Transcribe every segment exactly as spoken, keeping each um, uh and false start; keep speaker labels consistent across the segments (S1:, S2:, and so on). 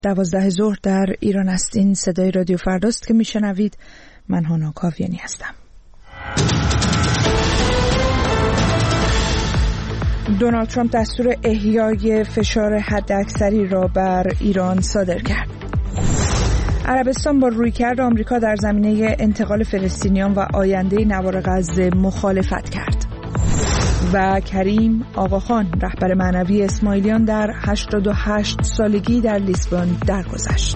S1: دوازده ظهر در ایران است. این صدای رادیو فرداست که میشنوید. من هانا کاویانی هستم. دونالد ترامپ دستور احیای فشار حداکثری را بر ایران صادر کرد. عربستان با رویکرد آمریکا در زمینه انتقال فلسطینیان و آینده نوار غزه مخالفت کرد. و کریم آقاخان رهبر معنوی اسماعیلیان در هشتاد و هشت سالگی در لیسبون درگذشت.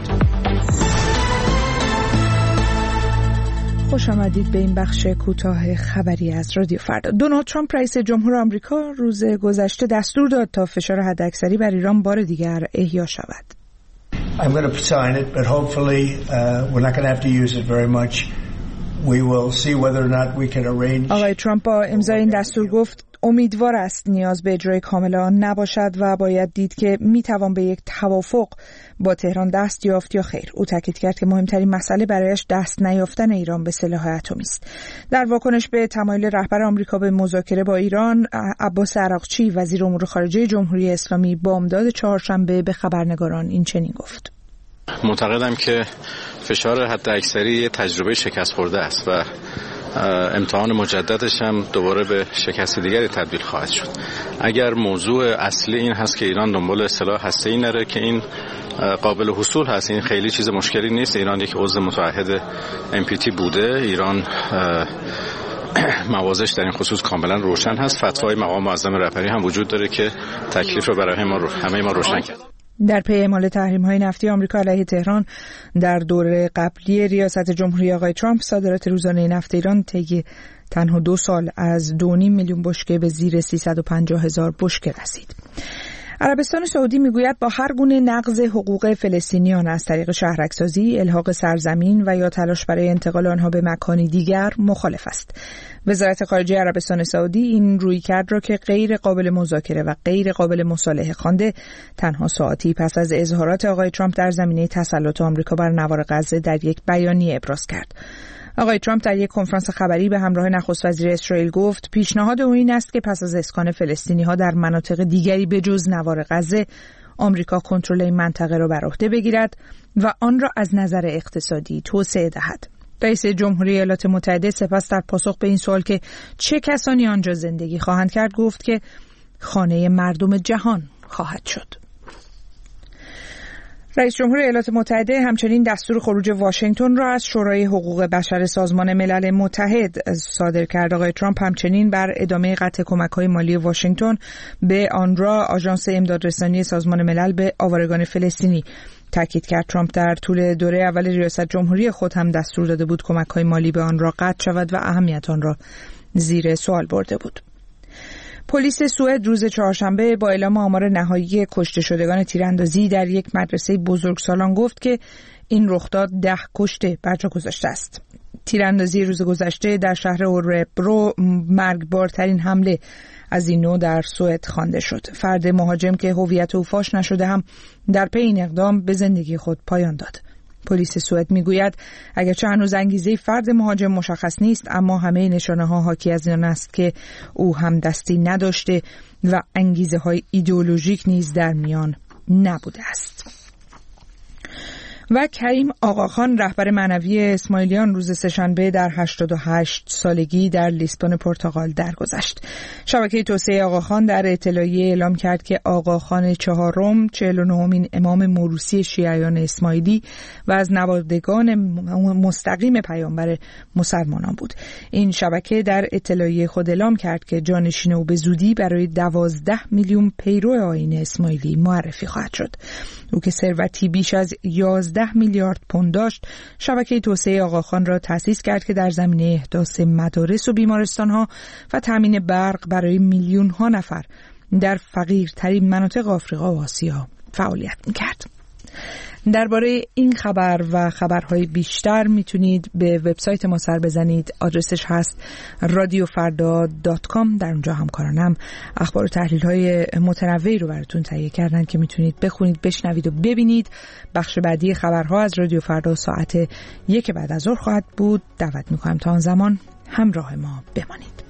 S1: خوش آمدید به این بخش کوتاه خبری از رادیو فردا. دونالد ترامپ رئیس جمهور آمریکا روز گذشته دستور داد تا فشار حداکثری بر ایران بار دیگر احیا شود.
S2: I'm going to sign it, but hopefully uh, we're not going to have to use it very much. We will see whether or not we can arrange.
S1: آقای ترامپ با امضای این دستور گفت امیدوار است نیاز به اجرای کامل آن نباشد و باید دید که میتوان به یک توافق با تهران دست یافت یا خیر. او تاکید کرد که مهمترین مسئله برایش دست نیافتن ایران به سلاح اتمی است. در واکنش به تمایل رهبر آمریکا به مذاکره با ایران، عباس عراقچی وزیر امور خارجه جمهوری اسلامی بامداد چهارشنبه به خبرنگاران این چنین گفت:
S3: معتقدم که فشار حداکثری تجربه شکست خورده است و امتحان مجددش هم دوباره به شکست دیگری تبدیل خواهد شد. اگر موضوع اصلی این هست که ایران دنبال سلاح هسته‌ای نره که این قابل حصول هست، این خیلی چیز مشکلی نیست. ایران یک عضو متحد ام پی تی بوده، ایران موازش در این خصوص کاملا روشن هست. فتوای مقام معظم رهبری هم وجود داره که تکلیف رو برای ما رو همه ما روشن کرد.
S1: در پی اعمال تحریم‌های نفتی آمریکا علیه تهران در دوره قبلی ریاست جمهوری آقای ترامپ، صادرات روزانه نفت ایران طی تنها دو سال از دو و نیم میلیون بشکه به زیر سیصد و پنجاه هزار بشکه رسید. عربستان سعودی میگوید با هر گونه نقض حقوق فلسطینیان از طریق شهرک‌سازی، الحاق سرزمین و یا تلاش برای انتقال آنها به مکانی دیگر مخالف است. وزارت خارجه عربستان سعودی این رویکرد را که غیر قابل مذاکره و غیر قابل مصالحه خوانده، تنها ساعتی پس از اظهارات آقای ترامپ در زمینه تسلط آمریکا بر نوار غزه در یک بیانیه ابراز کرد. آقای ترامپ در یک کنفرانس خبری به همراه نخست وزیر اسرائیل گفت پیشنهاد او این است که پس از اسکان فلسطینی‌ها در مناطق دیگری به جز نوار غزه، آمریکا کنترل این منطقه را بر عهده بگیرد و آن را از نظر اقتصادی توسعه دهد. رئیس جمهوری ایالات متحده سپس در پاسخ به این سوال که چه کسانی آنجا زندگی خواهند کرد گفت که خانه مردم جهان خواهد شد. رئیس جمهور ایالات متحده همچنین دستور خروج واشنگتن را از شورای حقوق بشر سازمان ملل متحد صادر کرد. آقای ترامپ همچنین بر ادامه قطع کمک‌های مالی واشنگتن به آنروا، آژانس امدادرسانی سازمان ملل به آوارگان فلسطینی، تاکید کرد. ترامپ در طول دوره اول ریاست جمهوری خود هم دستور داده بود کمک‌های مالی به آن را قطع شود و اهمیت آن را زیر سوال برده بود. پلیس سوئد روز چهارشنبه با اعلام آمار نهایی کشته شدگان تیراندازی در یک مدرسه بزرگسالان گفت که این رخداد ده کشته بر جا گذاشته است. تیراندازی روز گذشته در شهر اوربرو مرگبارترین حمله از این نوع در سوئد خوانده شد. فرد مهاجم که هویت او فاش نشده هم در پی این اقدام به زندگی خود پایان داد. پلیس سوئد میگوید اگرچه هنوز انگیزه فرد مهاجم مشخص نیست، اما همه نشانه ها حاکی از این است که او هم دستی نداشته و انگیزه های ایدئولوژیک نیز در میان نبوده است. و کریم آقاخان رهبر معنوی اسماعیلیان روز سه‌شنبه در هشتاد و هشت سالگی در لیسبون پرتغال درگذشت. شبکه توسعه آقاخان در اطلاعیه اعلام کرد که آقاخان چهارم چهل و نهمین امام موروثی شیعیان اسماعیلی و از نوادگان مستقیم پیامبر مسلمانان بود. این شبکه در اطلاعیه خود اعلام کرد که جانشین او به زودی برای دوازده میلیون پیرو آیین اسماعیلی معرفی خواهد شد. او که ثروتی بیش از یازده میلیارد پوند داشت، شبکه توسعه آقاخان را تأسیس کرد که در زمینه احداث مدارس و بیمارستان‌ها و تامین برق برای میلیون‌ها نفر در فقیرترین مناطق آفریقا و آسیا فعالیت می‌کرد. درباره این خبر و خبرهای بیشتر میتونید به وبسایت ما سر بزنید. آدرسش هست رادیو فردا دات کام. در اونجا همکارانم اخبار و تحلیل‌های متنوعی رو براتون تهیه کردن که میتونید بخونید، بشنوید و ببینید. بخش بعدی خبرها از رادیو فردا ساعت یک بعد از ظهر خواهد بود. دعوت میکنم تا آن زمان همراه ما بمانید.